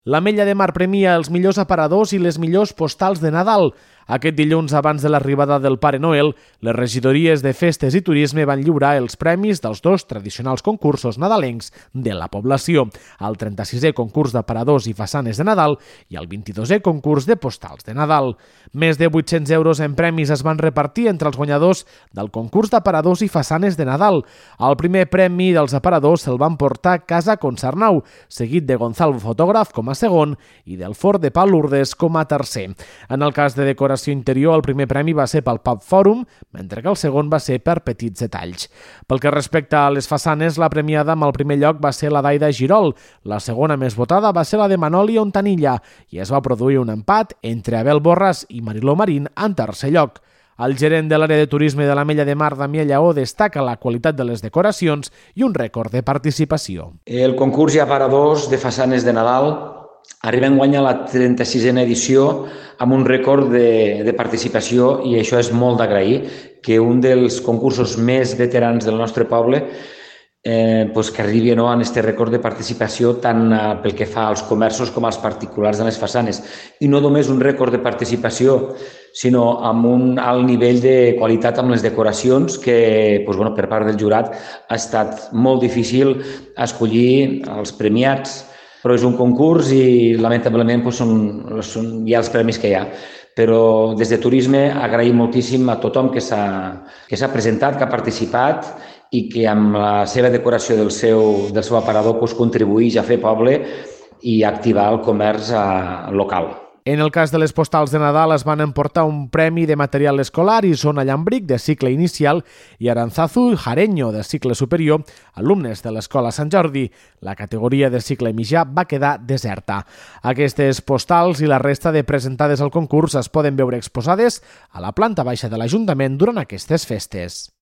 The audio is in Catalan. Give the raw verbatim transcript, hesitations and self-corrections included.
L'Ametlla de Mar premia els millors aparadors i les millors postals de Nadal. Aquest dilluns, abans de l'arribada del Pare Noel, les regidories de Festes i Turisme van lliurar els premis dels dos tradicionals concursos nadalencs de la població, el trenta-sisè concurs d'aparadors i façanes de Nadal i el vint-i-dosè concurs de postals de Nadal. Més de vuit-cents euros en premis es van repartir entre els guanyadors del concurs d'aparadors i façanes de Nadal. El primer premi dels aparadors se'l van portar Casa Consarnau, seguit de Gonzalo Fotògraf com a segon i del Fort de Pal Lourdes com a tercer. En el cas de decoració interior, el primer premi va ser pel Pub Fòrum, mentre que el segon va ser per petits detalls. Pel que respecta a les façanes, la premiada amb el primer lloc va ser la d'Aida Girol, la segona més votada va ser la de Manoli Ontanilla i es va produir un empat entre Abel Borràs i Mariló Marín en tercer lloc. El gerent de l'àrea de turisme de l'Ametlla de Mar, Damià Lleó, destaca la qualitat de les decoracions i un rècord de participació. El concurs i aparadors de façanes de Nadal arriba enguany a la trenta-sisena edició amb un rècord de, de participació i això és molt d'agrair, que un dels concursos més veterans del nostre poble eh, pues que arribi no, en aquest rècord de participació tant eh, pel que fa als comerços com als particulars de les façanes. I no només un rècord de participació, sinó amb un alt nivell de qualitat amb les decoracions que pues, bueno, per part del jurat ha estat molt difícil escollir els premiats, però és un concurs i lamentablement doncs, són, són ja els premis que hi ha. Però des de Turisme agraïm moltíssim a tothom que s'ha que s'ha presentat, que ha participat i que amb la seva decoració del seu, del seu aparador doncs, contribuïx a fer poble i a activar el comerç a, local. En el cas de les postals de Nadal es van emportar un premi de material escolar i zona llambric de cicle inicial i Aranzazu Jareño de cicle superior, alumnes de l'Escola Sant Jordi. La categoria de cicle mitjà va quedar deserta. Aquestes postals i la resta de presentades al concurs es poden veure exposades a la planta baixa de l'Ajuntament durant aquestes festes.